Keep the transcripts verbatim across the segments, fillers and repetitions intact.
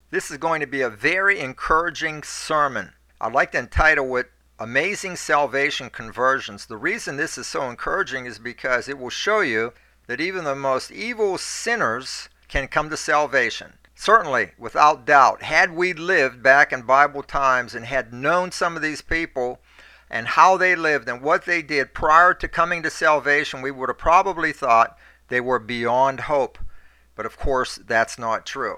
This is going to be a very encouraging sermon. I'd like to entitle it Amazing Salvation Conversions. The reason this is so encouraging is because it will show you that even the most evil sinners can come to salvation. Certainly, without doubt, had we lived back in Bible times and had known some of these people and how they lived and what they did prior to coming to salvation, we would have probably thought they were beyond hope. But of course, that's not true.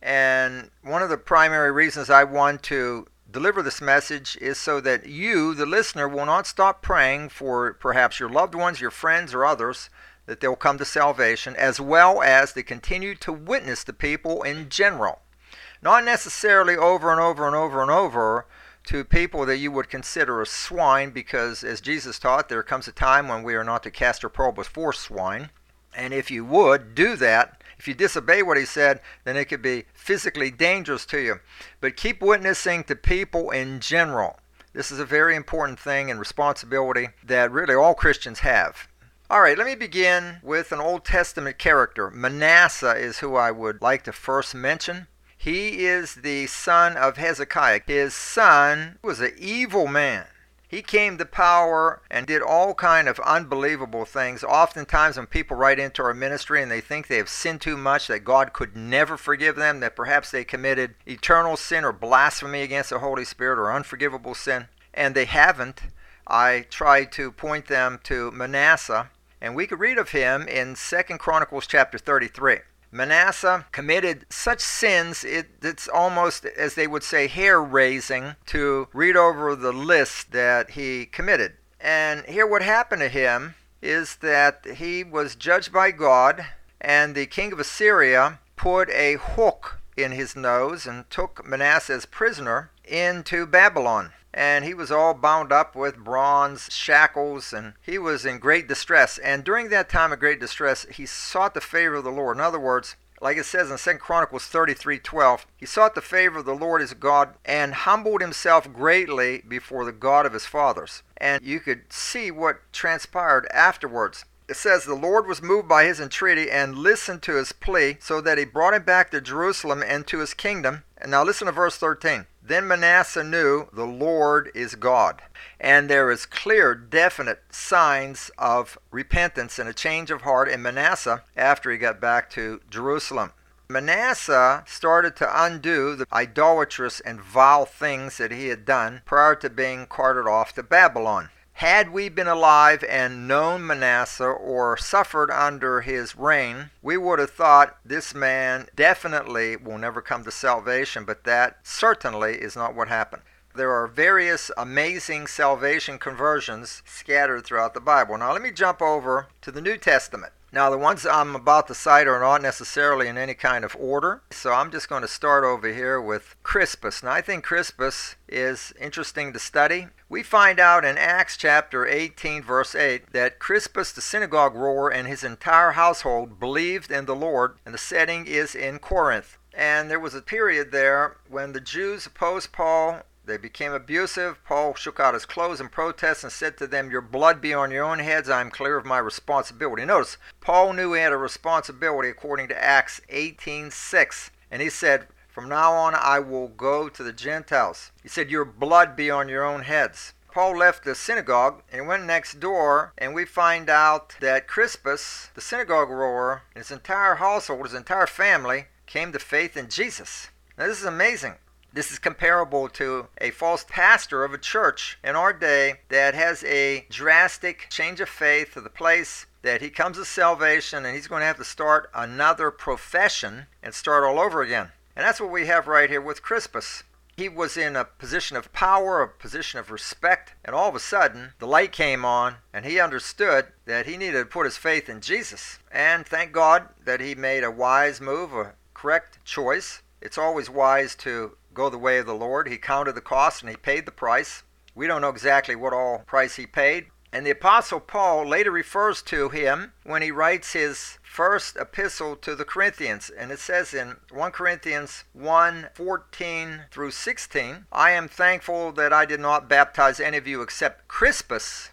And one of the primary reasons I want to deliver this message is so that you, the listener, will not stop praying for perhaps your loved ones, your friends, or others, that they'll come to salvation, as well as to continue to witness to people in general. Not necessarily over and over and over and over to people that you would consider a swine, because as Jesus taught, there comes a time when we are not to cast our pearl before swine. And if you would do that, if you disobey what he said, then it could be physically dangerous to you. But keep witnessing to people in general. This is a very important thing and responsibility that really all Christians have. All right, let me begin with an Old Testament character. Manasseh is who I would like to first mention. He is the son of Hezekiah. His son was an evil man. He came to power and did all kind of unbelievable things. Oftentimes when people write into our ministry and they think they have sinned too much, that God could never forgive them, that perhaps they committed eternal sin or blasphemy against the Holy Spirit or unforgivable sin, and they haven't, I try to point them to Manasseh, and we could read of him in Second Chronicles chapter thirty-three. Manasseh committed such sins, it, it's almost, as they would say, hair-raising to read over the list that he committed. And here what happened to him is that he was judged by God, and the king of Assyria put a hook in his nose and took Manasseh as prisoner into Babylon. And he was all bound up with bronze shackles, and he was in great distress. And during that time of great distress, he sought the favor of the Lord. In other words, like it says in Second Chronicles thirty-three twelve, he sought the favor of the Lord his God and humbled himself greatly before the God of his fathers. And you could see what transpired afterwards. It says, the Lord was moved by his entreaty and listened to his plea, so that he brought him back to Jerusalem and to his kingdom. And now listen to verse thirteen. Then Manasseh knew the Lord is God. And there is clear, definite signs of repentance and a change of heart in Manasseh after he got back to Jerusalem. Manasseh started to undo the idolatrous and vile things that he had done prior to being carted off to Babylon. Had we been alive and known Manasseh or suffered under his reign, we would have thought this man definitely will never come to salvation, but that certainly is not what happened. There are various amazing salvation conversions scattered throughout the Bible. Now let me jump over to the New Testament. Now the ones I'm about to cite are not necessarily in any kind of order, so I'm just going to start over here with Crispus. Now I think Crispus is interesting to study. We find out in Acts chapter eighteen verse eight that Crispus the synagogue ruler and his entire household believed in the Lord, and the setting is in Corinth. And there was a period there when the Jews opposed Paul. They became abusive. Paul shook out his clothes in protest and said to them, your blood be on your own heads. I am clear of my responsibility. Notice, Paul knew he had a responsibility according to Acts eighteen six. And he said, from now on I will go to the Gentiles. He said, your blood be on your own heads. Paul left the synagogue and went next door, and we find out that Crispus, the synagogue ruler, and his entire household, his entire family, came to faith in Jesus. Now this is amazing. This is comparable to a false pastor of a church in our day that has a drastic change of faith to the place that he comes to salvation and he's going to have to start another profession and start all over again. And that's what we have right here with Crispus. He was in a position of power, a position of respect, and all of a sudden the light came on and he understood that he needed to put his faith in Jesus. And thank God that he made a wise move, a correct choice. It's always wise to go the way of the Lord. He counted the cost and he paid the price. We don't know exactly what all price he paid. And the Apostle Paul later refers to him when he writes his first epistle to the Corinthians. And it says in First Corinthians one fourteen through sixteen, I am thankful that I did not baptize any of you except Crispus,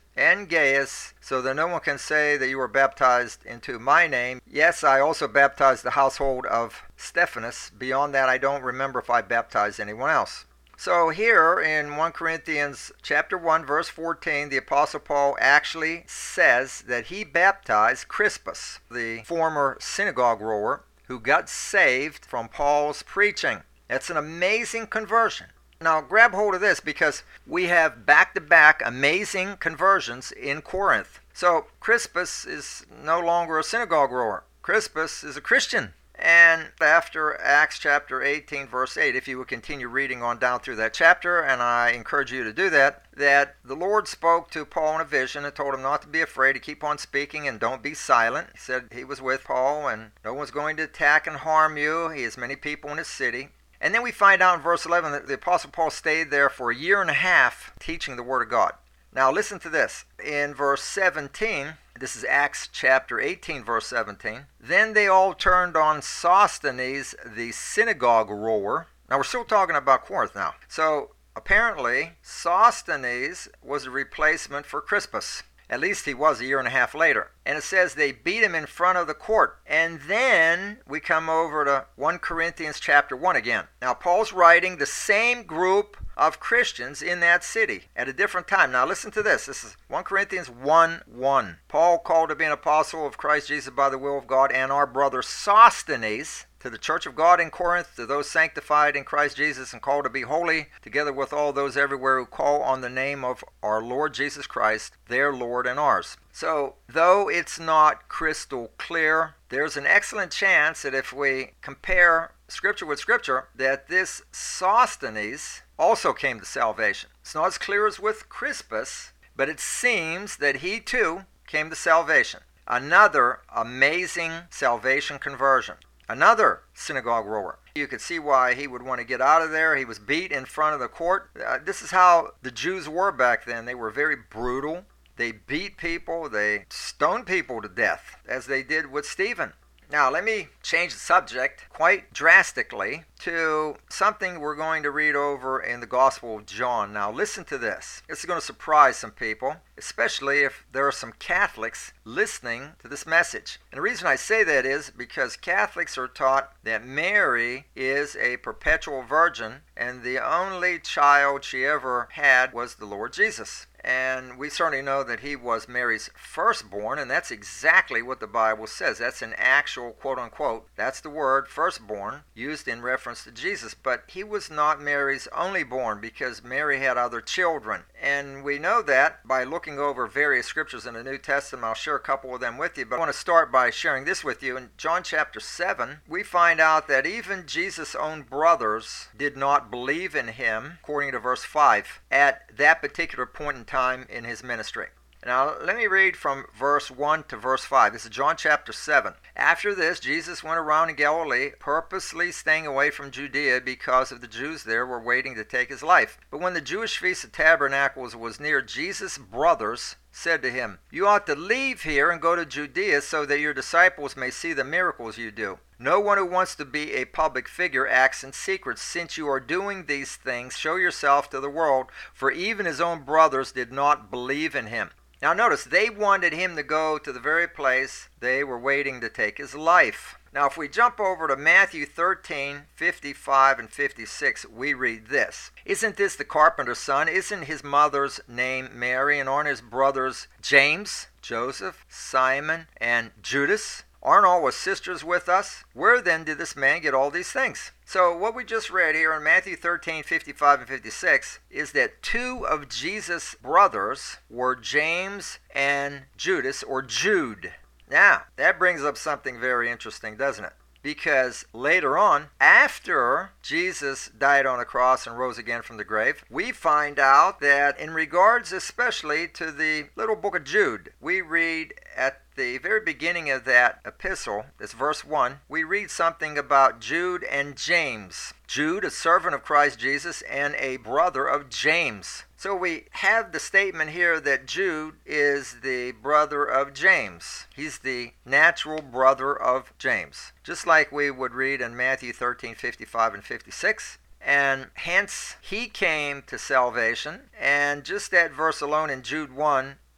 and Gaius, so that no one can say that you were baptized into my name. Yes, I also baptized the household of Stephanas. Beyond that, I don't remember if I baptized anyone else. So here in First Corinthians chapter one, verse fourteen, the Apostle Paul actually says that he baptized Crispus, the former synagogue rower, who got saved from Paul's preaching. That's an amazing conversion. Now grab hold of this, because we have back-to-back amazing conversions in Corinth. So Crispus is no longer a synagogue rower. Crispus is a Christian. And after Acts chapter eighteen, verse eight, if you would continue reading on down through that chapter, and I encourage you to do that, that the Lord spoke to Paul in a vision and told him not to be afraid, to keep on speaking and don't be silent. He said he was with Paul and no one's going to attack and harm you. He has many people in his city. And then we find out in verse eleven that the Apostle Paul stayed there for a year and a half teaching the Word of God. Now listen to this. In verse seventeen, this is Acts chapter eighteen, verse seventeen. Then they all turned on Sosthenes, the synagogue rower. Now we're still talking about Corinth now. So apparently Sosthenes was a replacement for Crispus. At least he was a year and a half later. And it says they beat him in front of the court. And then we come over to First Corinthians chapter one again. Now Paul's writing the same group of Christians in that city at a different time. Now listen to this. This is First Corinthians one one. Paul, called to be an apostle of Christ Jesus by the will of God, and our brother Sosthenes, to the church of God in Corinth, to those sanctified in Christ Jesus and called to be holy, together with all those everywhere who call on the name of our Lord Jesus Christ, their Lord and ours. So, though it's not crystal clear, there's an excellent chance that if we compare Scripture with Scripture, that this Sosthenes also came to salvation. It's not as clear as with Crispus, but it seems that he too came to salvation. Another amazing salvation conversion. Another synagogue rower. You could see why he would want to get out of there. He was beat in front of the court. Uh, this is how the Jews were back then. They were very brutal. They beat people. They stoned people to death, as they did with Stephen. Now, let me change the subject quite drastically to something we're going to read over in the Gospel of John. Now, listen to this. This is going to surprise some people, especially if there are some Catholics listening to this message. And the reason I say that is because Catholics are taught that Mary is a perpetual virgin, and the only child she ever had was the Lord Jesus. And we certainly know that he was Mary's firstborn, and that's exactly what the Bible says. That's an actual, quote-unquote, that's the word, firstborn, used in reference to Jesus. But he was not Mary's only born, because Mary had other children. And we know that by looking over various scriptures in the New Testament. I'll share a couple of them with you, but I want to start by sharing this with you. In John chapter seven, we find out that even Jesus' own brothers did not believe in him, according to verse five, at that particular point in time in his ministry. Now, let me read from verse one to verse five. This is John chapter seven. After this, Jesus went around in Galilee, purposely staying away from Judea because of the Jews there were waiting to take his life. But when the Jewish Feast of Tabernacles was near, Jesus' brothers said to him, "You ought to leave here and go to Judea so that your disciples may see the miracles you do. No one who wants to be a public figure acts in secret. Since you are doing these things, show yourself to the world, for even his own brothers did not believe in him." Now notice, they wanted him to go to the very place they were waiting to take his life. Now if we jump over to Matthew thirteen, fifty-five and fifty-six, we read this. "Isn't this the carpenter's son? Isn't his mother's name Mary? And aren't his brothers James, Joseph, Simon, and Judas? Aren't all his sisters with us? Where then did this man get all these things?" So what we just read here in Matthew thirteen, fifty-five and fifty-six is that two of Jesus' brothers were James and Judas, or Jude. Now, that brings up something very interesting, doesn't it? Because later on, after Jesus died on the cross and rose again from the grave, we find out that in regards especially to the little book of Jude, we read at the very beginning of that epistle, this verse one, we read something about Jude and James. Jude, a servant of Christ Jesus and a brother of James. So we have the statement here that Jude is the brother of James. He's the natural brother of James. Just like we would read in Matthew thirteen, fifty-five and fifty-six. And hence he came to salvation. And just that verse alone in Jude one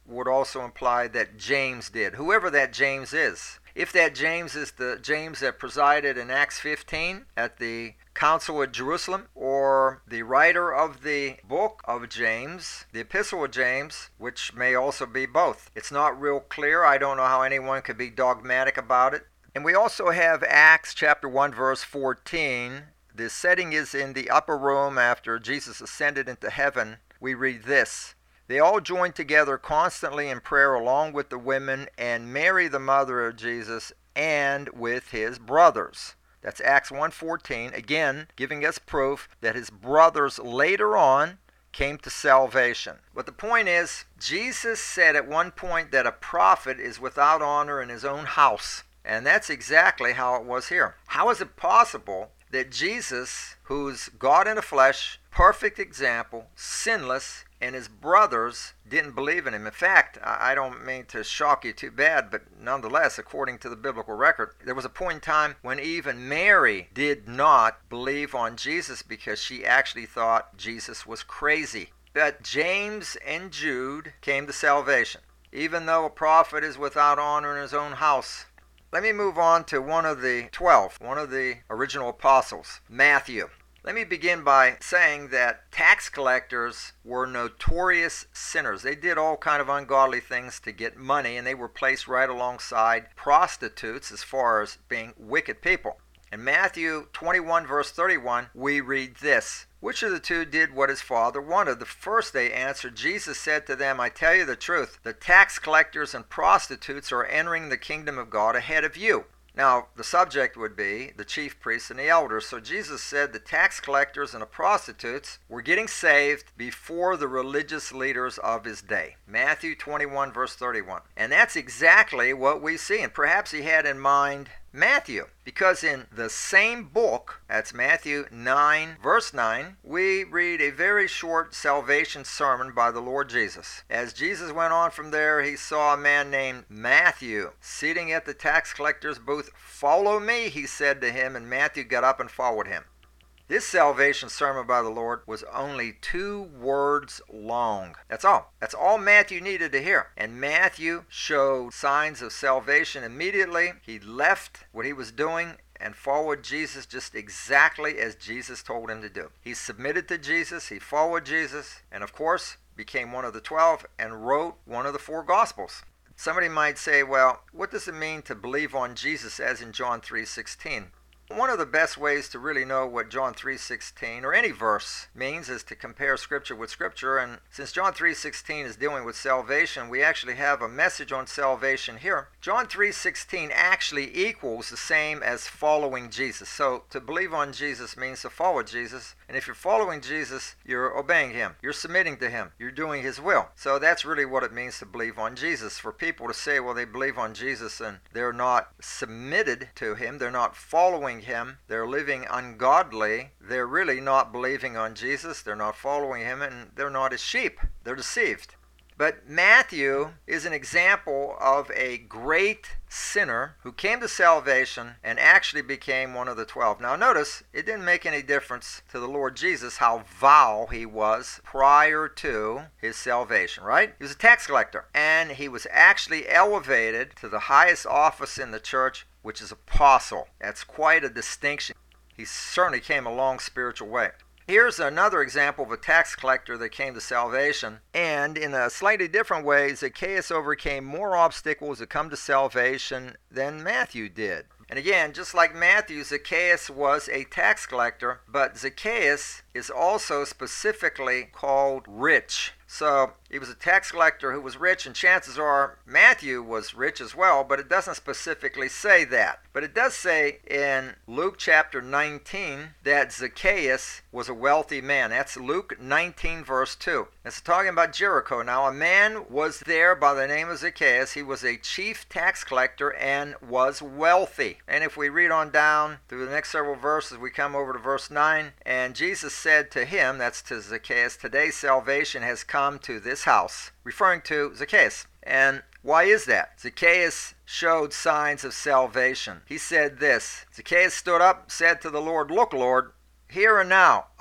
would also imply that James did, whoever that James is. If that James is the James that presided in Acts fifteen at the Council at Jerusalem, or the writer of the book of James, the Epistle of James, which may also be both. It's not real clear. I don't know how anyone could be dogmatic about it. And we also have Acts chapter one, verse fourteen. The setting is in the upper room after Jesus ascended into heaven. We read this: "They all joined together constantly in prayer along with the women and Mary the mother of Jesus and with his brothers." That's Acts one fourteen, again giving us proof that his brothers later on came to salvation. But the point is, Jesus said at one point that a prophet is without honor in his own house. And that's exactly how it was here. How is it possible that Jesus, who's God in the flesh, perfect example, sinless, and his brothers didn't believe in him? In fact, I don't mean to shock you too bad, but nonetheless, according to the biblical record, there was a point in time when even Mary did not believe on Jesus because she actually thought Jesus was crazy. But James and Jude came to salvation, even though a prophet is without honor in his own house. Let me move on to one of the twelve, one of the original apostles, Matthew. Let me begin by saying that tax collectors were notorious sinners. They did all kind of ungodly things to get money, and they were placed right alongside prostitutes as far as being wicked people. In Matthew twenty-one, verse thirty-one, we read this: "Which of the two did what his father wanted?" The first they answered. Jesus said to them, "I tell you the truth, the tax collectors and prostitutes are entering the kingdom of God ahead of you." Now, the subject would be the chief priests and the elders. So Jesus said the tax collectors and the prostitutes were getting saved before the religious leaders of his day. Matthew twenty-one, verse thirty-one. And that's exactly what we see. And perhaps he had in mind Matthew, because in the same book, that's Matthew nine, verse nine, we read a very short salvation sermon by the Lord Jesus. As Jesus went on from there, he saw a man named Matthew sitting at the tax collector's booth. "Follow me," he said to him, and Matthew got up and followed him. This salvation sermon by the Lord was only two words long. That's all. That's all Matthew needed to hear. And Matthew showed signs of salvation immediately. He left what he was doing and followed Jesus just exactly as Jesus told him to do. He submitted to Jesus, he followed Jesus, and of course became one of the twelve and wrote one of the four Gospels. Somebody might say, well, what does it mean to believe on Jesus as in John three sixteen? One of the best ways to really know what John three sixteen or any verse means is to compare Scripture with Scripture. And since John three sixteen is dealing with salvation, we actually have a message on salvation here. John three sixteen actually equals the same as following Jesus. So to believe on Jesus means to follow Jesus. And if you're following Jesus, you're obeying him. You're submitting to him. You're doing his will. So that's really what it means to believe on Jesus. For people to say, well, they believe on Jesus and they're not submitted to him, they're not following him, they're living ungodly, they're really not believing on Jesus, they're not following him, and they're not his sheep. They're deceived. But Matthew is an example of a great sinner who came to salvation and actually became one of the twelve. Now notice, it didn't make any difference to the Lord Jesus how vile he was prior to his salvation, right? He was a tax collector, and he was actually elevated to the highest office in the church, which is apostle. That's quite a distinction. He certainly came a long spiritual way. Here's another example of a tax collector that came to salvation, and in a slightly different way, Zacchaeus overcame more obstacles to come to salvation than Matthew did. And again, just like Matthew, Zacchaeus was a tax collector, but Zacchaeus is also specifically called rich. So he was a tax collector who was rich, and chances are Matthew was rich as well, but it doesn't specifically say that. But it does say in Luke chapter nineteen that Zacchaeus was a wealthy man. That's Luke nineteen verse two. It's talking about Jericho. Now a man was there by the name of Zacchaeus. He was a chief tax collector and was wealthy. And if we read on down through the next several verses, we come over to verse nine, and Jesus said to him, that's to Zacchaeus, "Today salvation has come to this house," referring to Zacchaeus. And why is that? Zacchaeus showed signs of salvation. He said this: Zacchaeus stood up, said to the Lord, "Look, Lord, here and now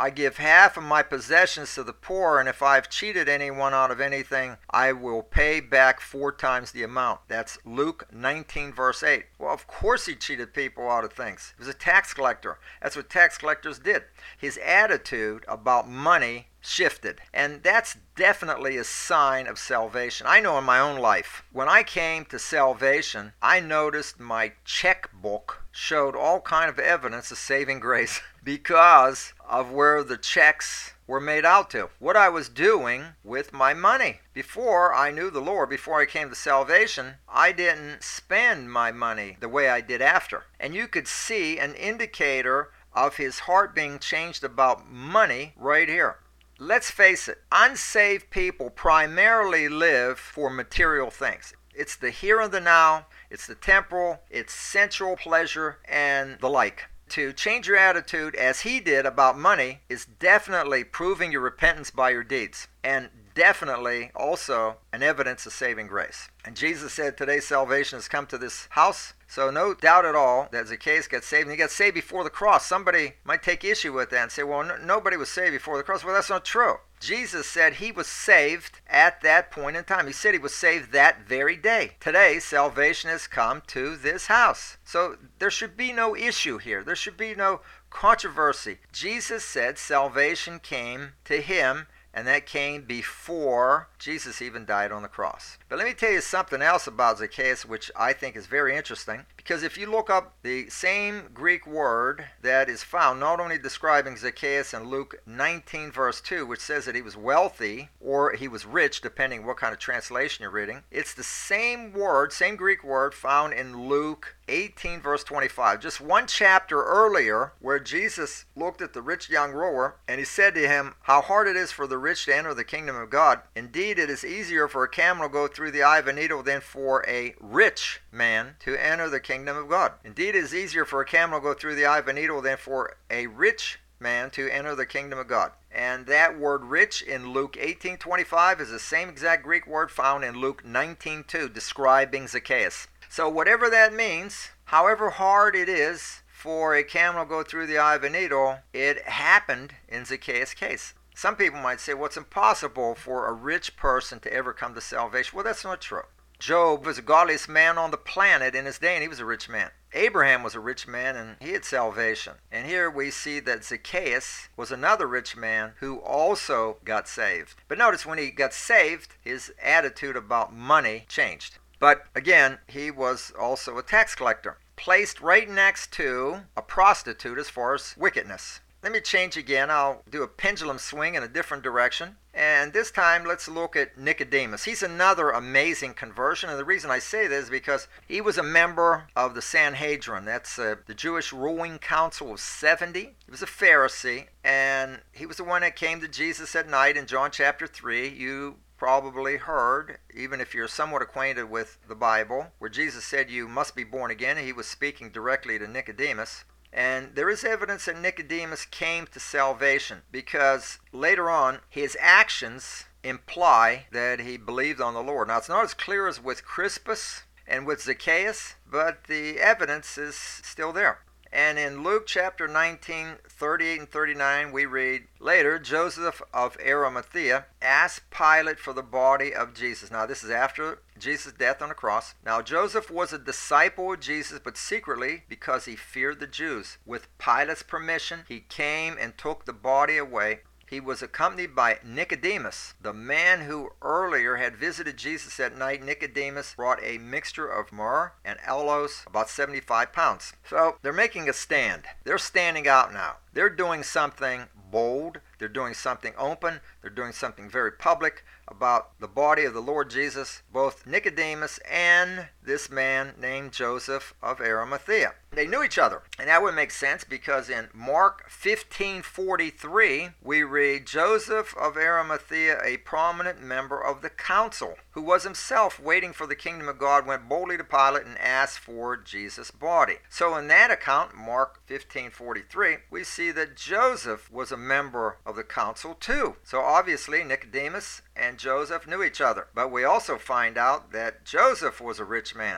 I give half of my possessions to the poor, and if I've cheated anyone out of anything, I will pay back four times the amount. That's Luke nineteen, verse eight. Well, of course he cheated people out of things. He was a tax collector. That's what tax collectors did. His attitude about money shifted, and that's definitely a sign of salvation. I know in my own life, when I came to salvation, I noticed my checkbook showed all kind of evidence of saving grace because of where the checks were made out to, what I was doing with my money. Before I knew the Lord, before I came to salvation, I didn't spend my money the way I did after. And you could see an indicator of his heart being changed about money right here. Let's face it, unsaved people primarily live for material things. It's the here and the now, it's the temporal, it's sensual pleasure, and the like. To change your attitude as he did about money is definitely proving your repentance by your deeds, and definitely also an evidence of saving grace. And Jesus said today's salvation has come to this house. So no doubt at all that Zacchaeus got saved, and he got saved before the cross. Somebody might take issue with that and say, well, no, nobody was saved before the cross. Well, that's not true. Jesus said he was saved at that point in time. He said he was saved that very day. Today, salvation has come to this house. So there should be no issue here. There should be no controversy. Jesus said salvation came to him, and that came before Jesus even died on the cross. But let me tell you something else about Zacchaeus, which I think is very interesting. Because if you look up the same Greek word that is found not only describing Zacchaeus in Luke nineteen, verse two, which says that he was wealthy or he was rich, depending what kind of translation you're reading, it's the same word, same Greek word found in Luke eighteen, verse twenty-five. Just one chapter earlier, where Jesus looked at the rich young ruler and he said to him, how hard it is for the rich to enter the kingdom of God. Indeed, it is easier for a camel to go through the eye of a needle than for a rich man to enter the kingdom of God. Indeed, it is easier for a camel to go through the eye of a needle than for a rich man to enter the kingdom of God. And that word rich in Luke eighteen twenty-five is the same exact Greek word found in Luke nineteen two, describing Zacchaeus. So whatever that means, however hard it is for a camel to go through the eye of a needle, it happened in Zacchaeus' case. Some people might say, well, it's impossible for a rich person to ever come to salvation. Well, that's not true. Job was the godliest man on the planet in his day, and he was a rich man. Abraham was a rich man, and he had salvation. And here we see that Zacchaeus was another rich man who also got saved. But notice, when he got saved, his attitude about money changed. But again, he was also a tax collector, placed right next to a prostitute as far as wickedness. Let me change again. I'll do a pendulum swing in a different direction. And this time, let's look at Nicodemus. He's another amazing conversion. And the reason I say this is because he was a member of the Sanhedrin. That's uh, the Jewish ruling council of seventy. He was a Pharisee. And he was the one that came to Jesus at night in John chapter three. You probably heard, even if you're somewhat acquainted with the Bible, where Jesus said you must be born again. He was speaking directly to Nicodemus. And there is evidence that Nicodemus came to salvation because later on his actions imply that he believed on the Lord. Now, it's not as clear as with Crispus and with Zacchaeus, but the evidence is still there. And in Luke chapter nineteen, thirty-eight and thirty-nine, we read, later, Joseph of Arimathea asked Pilate for the body of Jesus. Now, this is after Jesus' death on the cross. Now, Joseph was a disciple of Jesus, but secretly because he feared the Jews. With Pilate's permission, he came and took the body away. He was accompanied by Nicodemus, the man who earlier had visited Jesus at night. Nicodemus brought a mixture of myrrh and aloes, about seventy-five pounds. So they're making a stand. They're standing out now. They're doing something bold. They're doing something open. They're doing something very public about the body of the Lord Jesus, both Nicodemus and this man named Joseph of Arimathea. They knew each other, and that would make sense because in Mark fifteen forty-three, we read, Joseph of Arimathea, a prominent member of the council, who was himself waiting for the kingdom of God, went boldly to Pilate and asked for Jesus' body. So in that account, Mark fifteen forty-three, we see that Joseph was a member of the council too. So obviously Nicodemus and Joseph knew each other. But we also find out that Joseph was a rich man.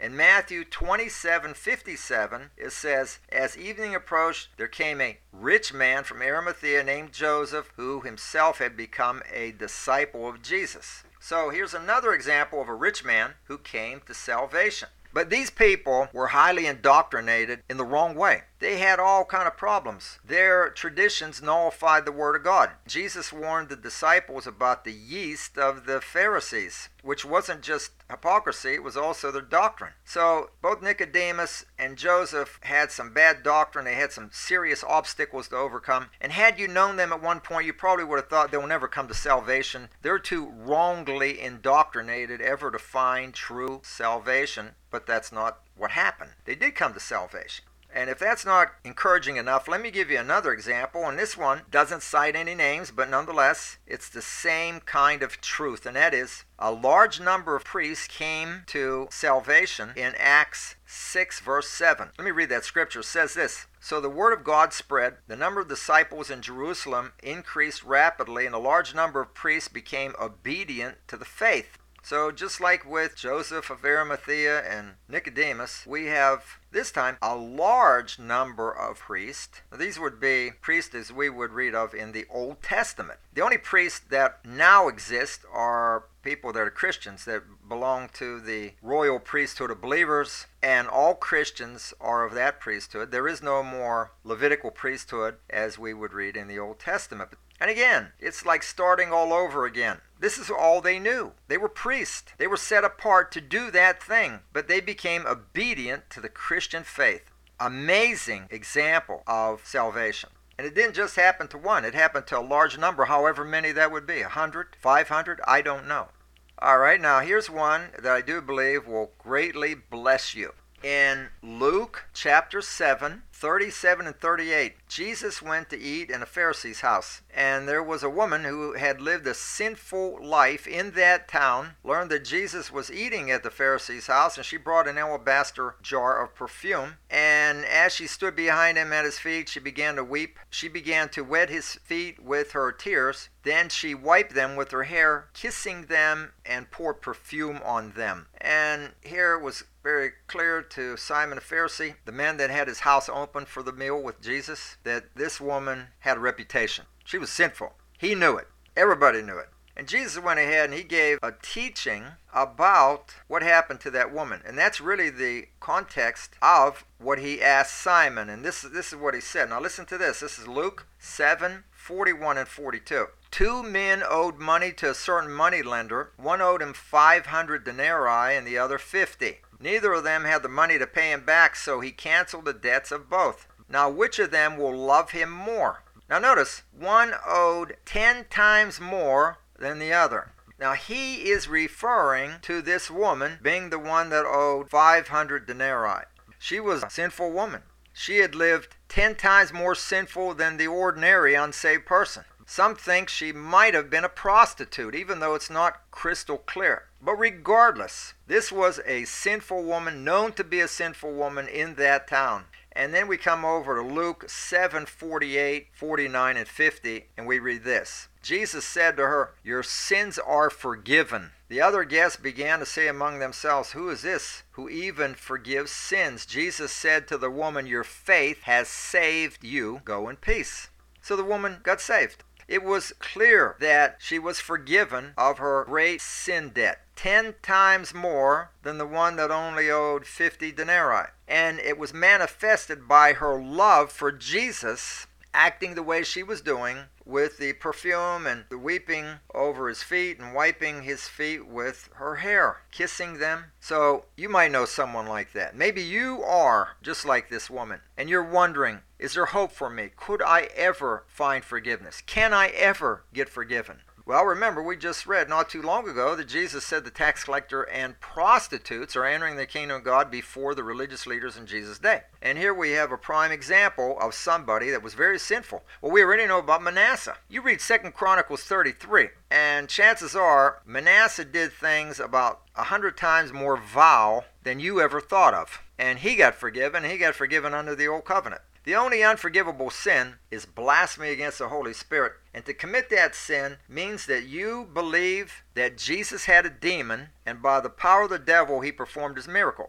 In Matthew twenty-seven fifty-seven, it says, "As evening approached, there came a rich man from Arimathea named Joseph, who himself had become a disciple of Jesus." So here's another example of a rich man who came to salvation. But these people were highly indoctrinated in the wrong way. They had all kind of problems. Their traditions nullified the Word of God. Jesus warned the disciples about the yeast of the Pharisees, which wasn't just hypocrisy, it was also their doctrine. So both Nicodemus and Joseph had some bad doctrine. They had some serious obstacles to overcome. And had you known them at one point, you probably would have thought they'll never come to salvation. They're too wrongly indoctrinated ever to find true salvation. But that's not what happened. They did come to salvation. And if that's not encouraging enough, let me give you another example. And this one doesn't cite any names, but nonetheless, it's the same kind of truth. And that is, a large number of priests came to salvation in Acts six, verse seven. Let me read that scripture. It says this: "So the word of God spread, the number of disciples in Jerusalem increased rapidly, and a large number of priests became obedient to the faith." So just like with Joseph of Arimathea and Nicodemus, we have this time a large number of priests. These would be priests as we would read of in the Old Testament. The only priests that now exist are people that are Christians, that belong to the royal priesthood of believers, and all Christians are of that priesthood. There is no more Levitical priesthood as we would read in the Old Testament. And again, it's like starting all over again. This is all they knew. They were priests. They were set apart to do that thing, but they became obedient to the Christian faith. Amazing example of salvation. And it didn't just happen to one. It happened to a large number, however many that would be. one hundred, five hundred, I don't know. All right, now here's one that I do believe will greatly bless you. In Luke chapter seven, thirty-seven and thirty-eight, Jesus went to eat in a Pharisee's house, and there was a woman who had lived a sinful life in that town, learned that Jesus was eating at the Pharisee's house, and she brought an alabaster jar of perfume, and as she stood behind him at his feet, she began to weep. She began to wet his feet with her tears. Then she wiped them with her hair, kissing them, and poured perfume on them. And here it was very clear to Simon the Pharisee, the man that had his house open for the meal with Jesus, that this woman had a reputation. She was sinful. He knew it. Everybody knew it. And Jesus went ahead and he gave a teaching about what happened to that woman. And that's really the context of what he asked Simon. And this, this is what he said. Now listen to this. This is Luke seven, forty-one and forty-two. Two men owed money to a certain moneylender. One owed him five hundred denarii and the other fifty. Neither of them had the money to pay him back, so he canceled the debts of both. Now which of them will love him more? Now notice, one owed ten times more than the other. Now he is referring to this woman being the one that owed five hundred denarii. She was a sinful woman. She had lived ten times more sinful than the ordinary unsaved person. Some think she might have been a prostitute, even though it's not crystal clear. But regardless, this was a sinful woman, known to be a sinful woman in that town. And then we come over to Luke seven, forty-eight, forty-nine, and fifty, and we read this. Jesus said to her, "Your sins are forgiven." The other guests began to say among themselves, "Who is this who even forgives sins?" Jesus said to the woman, "Your faith has saved you. Go in peace." So the woman got saved. It was clear that she was forgiven of her great sin debt, ten times more than the one that only owed fifty denarii. And it was manifested by her love for Jesus, acting the way she was doing with the perfume and the weeping over his feet and wiping his feet with her hair, kissing them. So you might know someone like that. Maybe you are just like this woman, and you're wondering, is there hope for me? Could I ever find forgiveness? Can I ever get forgiven? Well, remember, we just read not too long ago that Jesus said the tax collector and prostitutes are entering the kingdom of God before the religious leaders in Jesus' day. And here we have a prime example of somebody that was very sinful. Well, we already know about Manasseh. You read Second Chronicles thirty-three, and chances are Manasseh did things about a hundred times more vile than you ever thought of. And he got forgiven, and he got forgiven under the old covenant. The only unforgivable sin is blasphemy against the Holy Spirit. And to commit that sin means that you believe that Jesus had a demon, and by the power of the devil he performed his miracles.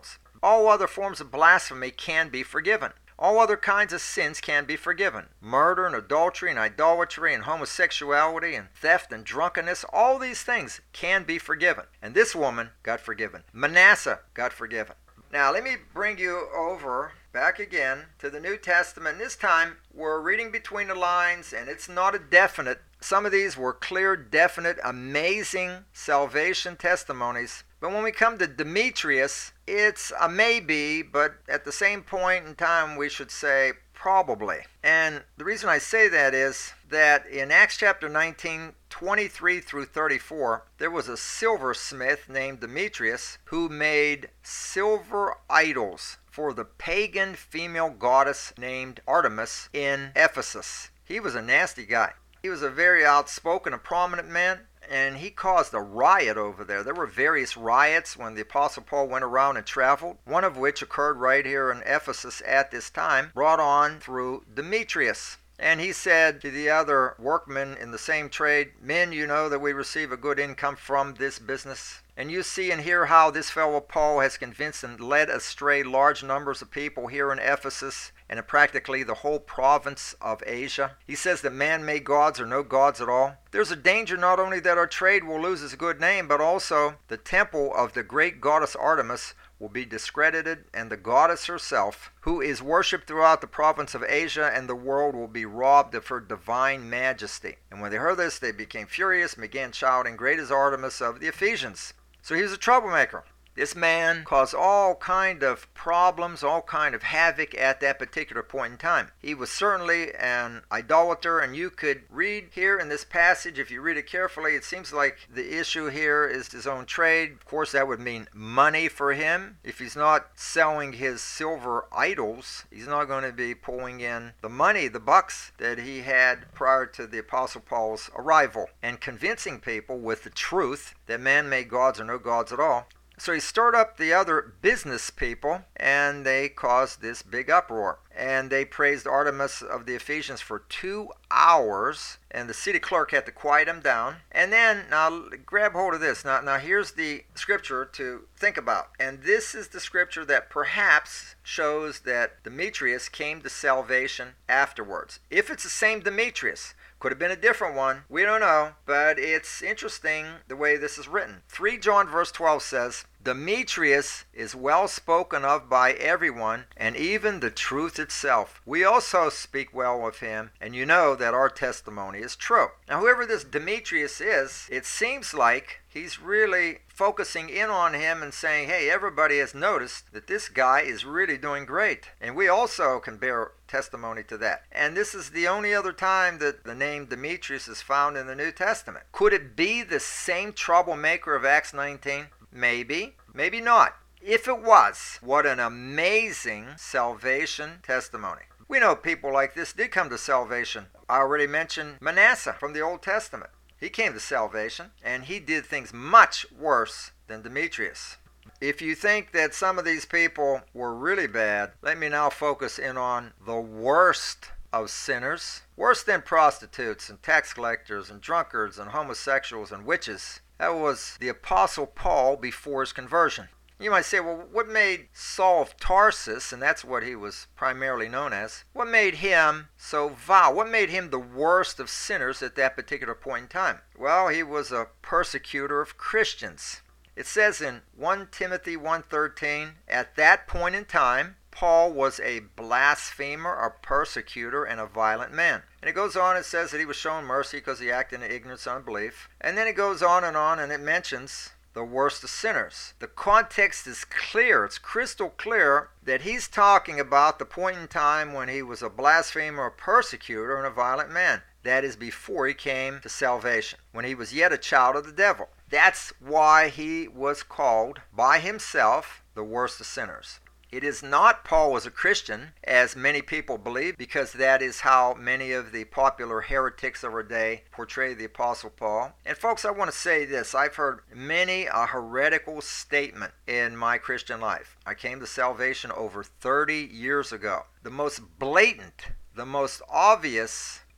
All other forms of blasphemy can be forgiven. All other kinds of sins can be forgiven. Murder and adultery and idolatry and homosexuality and theft and drunkenness, all these things can be forgiven. And this woman got forgiven. Manasseh got forgiven. Now let me bring you over back again to the New Testament. This time we're reading between the lines, and it's not a definite. Some of these were clear, definite, amazing salvation testimonies. But when we come to Demetrius, it's a maybe, but at the same point in time we should say probably. And the reason I say that is that in Acts chapter nineteen, twenty-three through thirty-four, there was a silversmith named Demetrius who made silver idols for the pagan female goddess named Artemis in Ephesus. He was a nasty guy. He was a very outspoken and prominent man, and he caused a riot over there. There were various riots when the Apostle Paul went around and traveled, one of which occurred right here in Ephesus at this time, brought on through Demetrius. And he said to the other workmen in the same trade, "Men, you know that we receive a good income from this business. And you see and hear how this fellow Paul has convinced and led astray large numbers of people here in Ephesus and in practically the whole province of Asia. He says that man-made gods are no gods at all. There's a danger not only that our trade will lose its good name, but also the temple of the great goddess Artemis will be discredited, and the goddess herself, who is worshipped throughout the province of Asia and the world, will be robbed of her divine majesty." And when they heard this, they became furious and began shouting, "Great is Artemis of the Ephesians." So he was a troublemaker. This man caused all kind of problems, all kind of havoc at that particular point in time. He was certainly an idolater, and you could read here in this passage, if you read it carefully, it seems like the issue here is his own trade. Of course, that would mean money for him. If he's not selling his silver idols, he's not going to be pulling in the money, the bucks that he had prior to the Apostle Paul's arrival, and convincing people with the truth that man-made gods are no gods at all. So he stirred up the other business people, and they caused this big uproar. And they praised Artemis of the Ephesians for two hours, and the city clerk had to quiet him down. And then, now grab hold of this. Now, now here's the scripture to think about. And this is the scripture that perhaps shows that Demetrius came to salvation afterwards. If it's the same Demetrius, could have been a different one. We don't know, but it's interesting the way this is written. three John verse twelve says, "Demetrius is well spoken of by everyone, and even the truth itself. We also speak well of him, and you know that our testimony is true." Now, whoever this Demetrius is, it seems like he's really focusing in on him and saying, hey, everybody has noticed that this guy is really doing great. And we also can bear testimony to that. And this is the only other time that the name Demetrius is found in the New Testament. Could it be the same troublemaker of Acts nineteen? Maybe, maybe not. If it was, what an amazing salvation testimony. We know people like this did come to salvation. I already mentioned Manasseh from the Old Testament. He came to salvation, and he did things much worse than Demetrius. If you think that some of these people were really bad, let me now focus in on the worst of sinners. Worse than prostitutes and tax collectors and drunkards and homosexuals and witches. That was the Apostle Paul before his conversion. You might say, well, what made Saul of Tarsus, and that's what he was primarily known as, what made him so vile? What made him the worst of sinners at that particular point in time? Well, he was a persecutor of Christians. It says in First Timothy one thirteen, at that point in time, Paul was a blasphemer, a persecutor, and a violent man. And it goes on, it says that he was shown mercy because he acted in ignorance and unbelief. And then it goes on and on, and it mentions the worst of sinners. The context is clear. It's crystal clear that he's talking about the point in time when he was a blasphemer, a persecutor, and a violent man. That is before he came to salvation, when he was yet a child of the devil. That's why he was called by himself the worst of sinners. It is not Paul was a Christian, as many people believe, because that is how many of the popular heretics of our day portray the Apostle Paul. And folks, I want to say this. I've heard many a heretical statement in my Christian life. I came to salvation over thirty years ago. The most blatant, the most obvious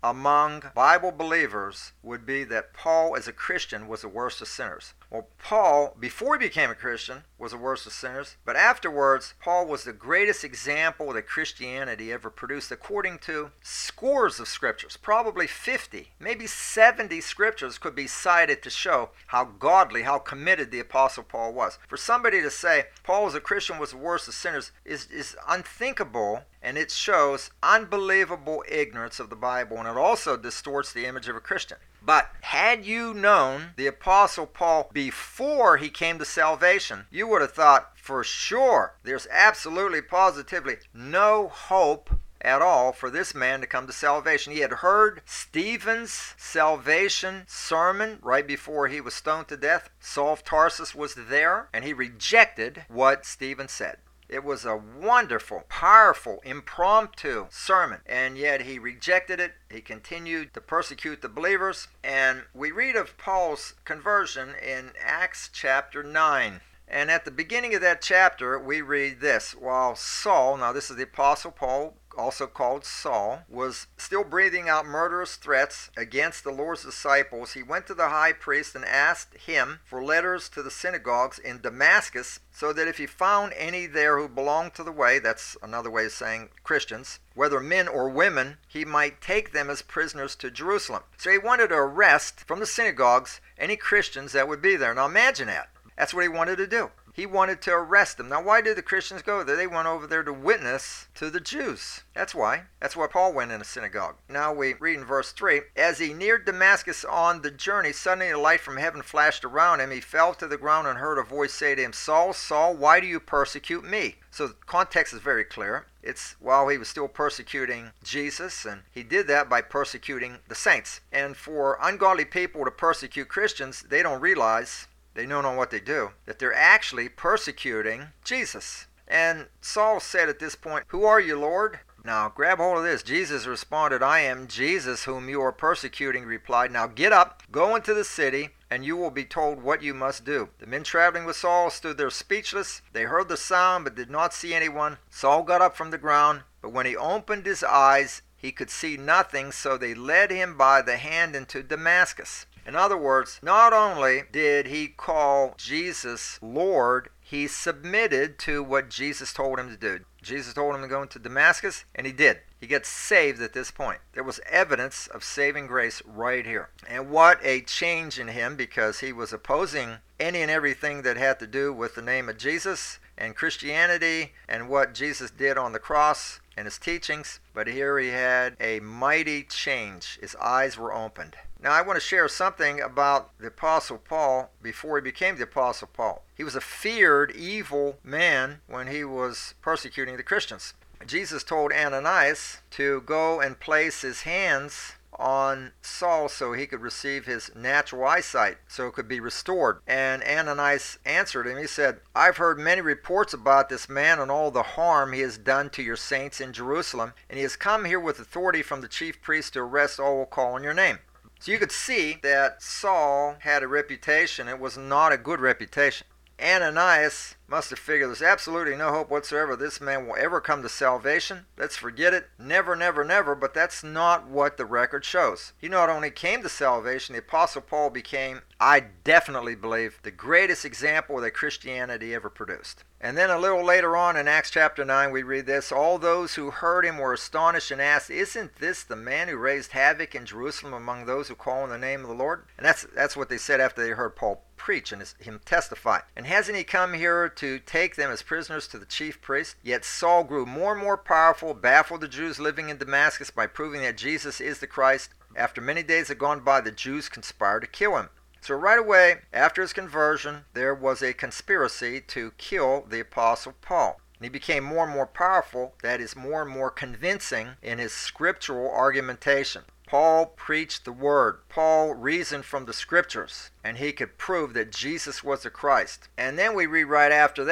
among Bible believers would be that Paul as a Christian was the worst of sinners. Well, Paul, before he became a Christian, was the worst of sinners, but afterwards, Paul was the greatest example that Christianity ever produced according to scores of scriptures, probably fifty, maybe seventy scriptures could be cited to show how godly, how committed the Apostle Paul was. For somebody to say Paul as a Christian was the worst of sinners is, is unthinkable, and it shows unbelievable ignorance of the Bible, and it also distorts the image of a Christian. But had you known the Apostle Paul before he came to salvation, you would have thought for sure there's absolutely positively no hope at all for this man to come to salvation. He had heard Stephen's salvation sermon right before he was stoned to death. Saul of Tarsus was there, and he rejected what Stephen said. It was a wonderful, powerful, impromptu sermon, and yet he rejected it. He continued to persecute the believers, and we read of Paul's conversion in Acts chapter nine. And at the beginning of that chapter, we read this: while Saul, now this is the Apostle Paul, also called Saul, was still breathing out murderous threats against the Lord's disciples, he went to the high priest and asked him for letters to the synagogues in Damascus, so that if he found any there who belonged to the way, that's another way of saying Christians, whether men or women, he might take them as prisoners to Jerusalem. So he wanted to arrest from the synagogues any Christians that would be there. Now imagine that. That's what he wanted to do. He wanted to arrest them. Now, why did the Christians go there? They went over there to witness to the Jews. That's why. That's why Paul went in a synagogue. Now we read in verse three, as he neared Damascus on the journey, suddenly a light from heaven flashed around him. He fell to the ground and heard a voice say to him, Saul, Saul, why do you persecute me? So the context is very clear. It's while he was still persecuting Jesus, and he did that by persecuting the saints. And for ungodly people to persecute Christians, they don't realize, they don't know what they do, that they're actually persecuting Jesus. And Saul said at this point, who are you, Lord? Now grab hold of this. Jesus responded, I am Jesus whom you are persecuting. He replied, now get up, go into the city, and you will be told what you must do. The men traveling with Saul stood there speechless. They heard the sound but did not see anyone. Saul got up from the ground, but when he opened his eyes, he could see nothing, so they led him by the hand into Damascus. In other words, not only did he call Jesus Lord, he submitted to what Jesus told him to do. Jesus told him to go into Damascus, and he did. He gets saved at this point. There was evidence of saving grace right here. And what a change in him, because he was opposing any and everything that had to do with the name of Jesus and Christianity and what Jesus did on the cross and his teachings. But here he had a mighty change. His eyes were opened. Now I want to share something about the Apostle Paul before he became the Apostle Paul. He was a feared, evil man when he was persecuting the Christians. Jesus told Ananias to go and place his hands on Saul so he could receive his natural eyesight, so it could be restored. And Ananias answered him. He said, I've heard many reports about this man and all the harm he has done to your saints in Jerusalem, and he has come here with authority from the chief priest to arrest all who call on your name. So you could see that Saul had a reputation. It was not a good reputation. Ananias must have figured there's absolutely no hope whatsoever this man will ever come to salvation. Let's forget it. Never, never, never. But that's not what the record shows. He not only came to salvation, the Apostle Paul became, I definitely believe, the greatest example that Christianity ever produced. And then a little later on in Acts chapter nine, we read this. All those who heard him were astonished and asked, isn't this the man who raised havoc in Jerusalem among those who call on the name of the Lord? And that's that's what they said after they heard Paul preach and his, him testify. And hasn't he come here to take them as prisoners to the chief priest? Yet Saul grew more and more powerful, baffled the Jews living in Damascus by proving that Jesus is the Christ. After many days had gone by, the Jews conspired to kill him. So right away, after his conversion, there was a conspiracy to kill the Apostle Paul. And he became more and more powerful, that is, more and more convincing in his scriptural argumentation. Paul preached the word. Paul reasoned from the scriptures, and he could prove that Jesus was the Christ. And then we read right after that,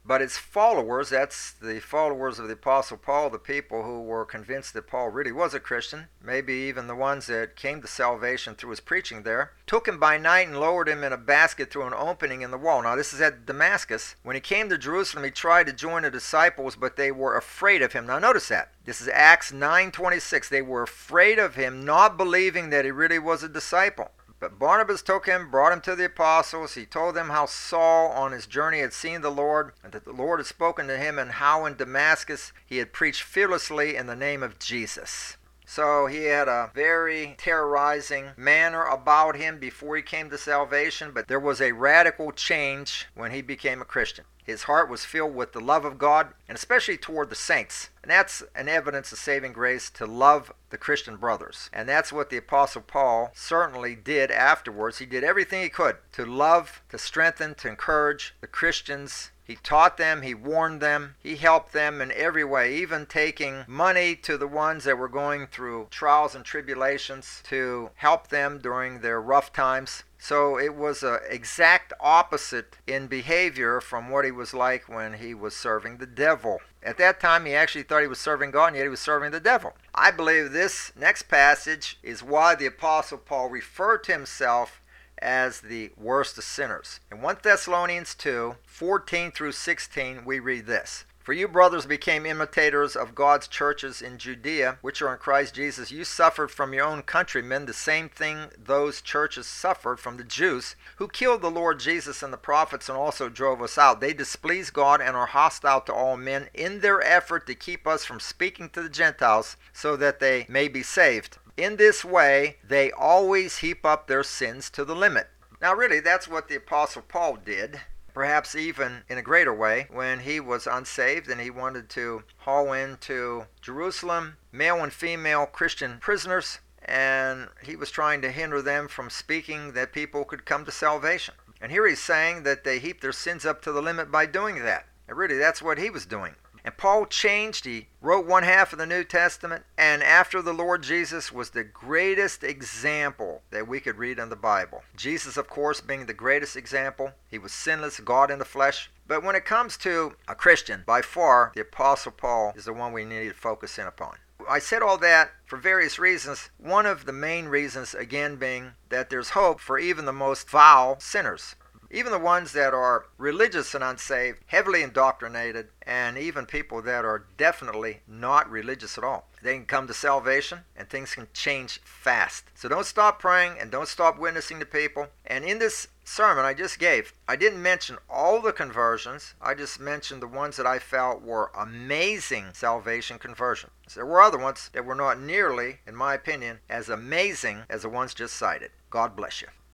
But his followers, that's the followers of the Apostle Paul, the people who were convinced that Paul really was a Christian, maybe even the ones that came to salvation through his preaching there, took him by night and lowered him in a basket through an opening in the wall. Now this is at Damascus. When he came to Jerusalem, he tried to join the disciples, but they were afraid of him. Now notice that. This is Acts nine twenty-six. They were afraid of him, not believing that he really was a disciple. But Barnabas took him, brought him to the apostles. He told them how Saul on his journey had seen the Lord, and that the Lord had spoken to him, and how in Damascus he had preached fearlessly in the name of Jesus. So he had a very terrorizing manner about him before he came to salvation, but there was a radical change when he became a Christian. His heart was filled with the love of God, and especially toward the saints. And that's an evidence of saving grace, to love the Christian brothers. And that's what the Apostle Paul certainly did afterwards. He did everything he could to love, to strengthen, to encourage the Christians. He taught them, he warned them, he helped them in every way, even taking money to the ones that were going through trials and tribulations to help them during their rough times. So it was an exact opposite in behavior from what he was like when he was serving the devil. At that time, he actually thought he was serving God, and yet he was serving the devil. I believe this next passage is why the Apostle Paul referred to himself as the worst of sinners. In First Thessalonians two, fourteen through sixteen, we read this. For you, brothers, became imitators of God's churches in Judea, which are in Christ Jesus. You suffered from your own countrymen the same thing those churches suffered from the Jews, who killed the Lord Jesus and the prophets and also drove us out. They displease God and are hostile to all men in their effort to keep us from speaking to the Gentiles so that they may be saved. In this way, they always heap up their sins to the limit. Now, really, that's what the Apostle Paul did. Perhaps even in a greater way, when he was unsaved and he wanted to haul into Jerusalem male and female Christian prisoners, and he was trying to hinder them from speaking that people could come to salvation. And here he's saying that they heap their sins up to the limit by doing that. And really, that's what he was doing. And Paul changed. He wrote one half of the New Testament, and after the Lord Jesus was the greatest example that we could read in the Bible. Jesus, of course, being the greatest example. He was sinless, God in the flesh. But when it comes to a Christian, by far, the Apostle Paul is the one we need to focus in upon. I said all that for various reasons. One of the main reasons, again, being that there's hope for even the most vile sinners. Even the ones that are religious and unsaved, heavily indoctrinated, and even people that are definitely not religious at all. They can come to salvation, and things can change fast. So don't stop praying, and don't stop witnessing to people. And in this sermon I just gave, I didn't mention all the conversions. I just mentioned the ones that I felt were amazing salvation conversions. There were other ones that were not nearly, in my opinion, as amazing as the ones just cited. God bless you.